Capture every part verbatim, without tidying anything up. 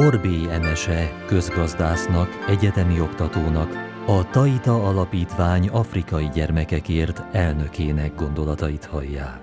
Borbély Emese közgazdásznak, egyetemi oktatónak, a Taita Alapítvány afrikai gyermekekért elnökének gondolatait hallják.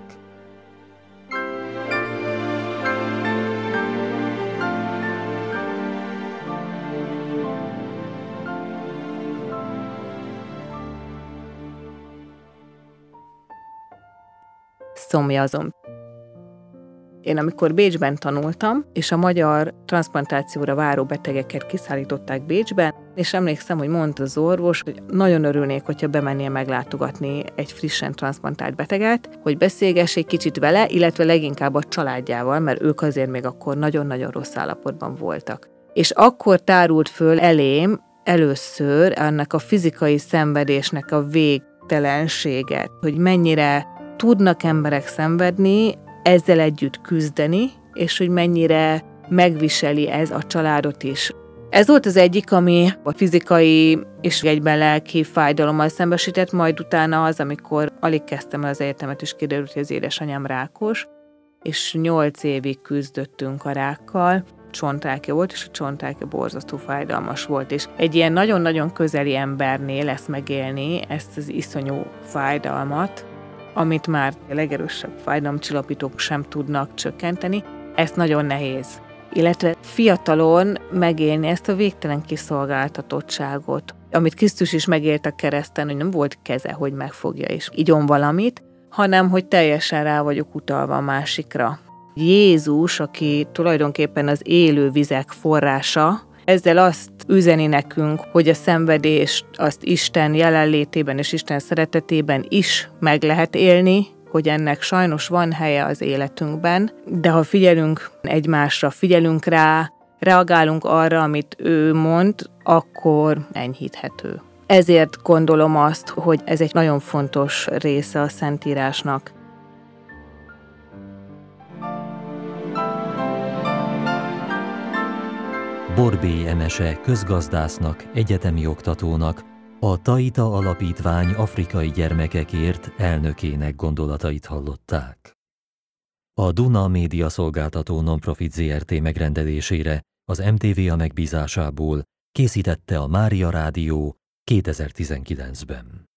Szomjazom. Én amikor Bécsben tanultam, és a magyar transzplantációra váró betegeket kiszállították Bécsbe, és emlékszem, hogy mondta az orvos, hogy nagyon örülnék, hogyha bemennél meglátogatni egy frissen transzplantált beteget, hogy beszélgess egy kicsit vele, illetve leginkább a családjával, mert ők azért még akkor nagyon-nagyon rossz állapotban voltak. És akkor tárult föl elém először ennek a fizikai szenvedésnek a végtelenséget, hogy mennyire tudnak emberek szenvedni, ezzel együtt küzdeni, és hogy mennyire megviseli ez a családot is. Ez volt az egyik, ami a fizikai és egyben lelki fájdalommal szembesített, majd utána az, amikor alig kezdtem el az egyetemet, és kiderült, hogy az édesanyám rákos, és nyolc évig küzdöttünk a rákkal. Csontrákja volt, és a csontrákja borzasztó fájdalmas volt, és egy ilyen nagyon-nagyon közeli embernél lesz megélni ezt az iszonyú fájdalmat, amit már a legerősebb fájdalomcsillapítók sem tudnak csökkenteni, ez nagyon nehéz. Illetve fiatalon megélni ezt a végtelen kiszolgáltatottságot, amit Krisztus is megélt a kereszten, hogy nem volt keze, hogy megfogja és igyon valamit, hanem hogy teljesen rá vagyok utalva a másikra. Jézus, aki tulajdonképpen az élő vizek forrása, ezzel azt üzeni nekünk, hogy a szenvedést azt Isten jelenlétében és Isten szeretetében is meg lehet élni, hogy ennek sajnos van helye az életünkben, de ha figyelünk egymásra, figyelünk rá, reagálunk arra, amit ő mond, akkor enyhíthető. Ezért gondolom azt, hogy ez egy nagyon fontos része a Szentírásnak. Borbély Emese közgazdásznak, egyetemi oktatónak, a Taita Alapítvány afrikai gyermekekért elnökének gondolatait hallották. A Duna Média Szolgáltató Nonprofit zé er té megrendelésére az em té vé á megbízásából készítette a Mária Rádió kétezer-tizenkilencben.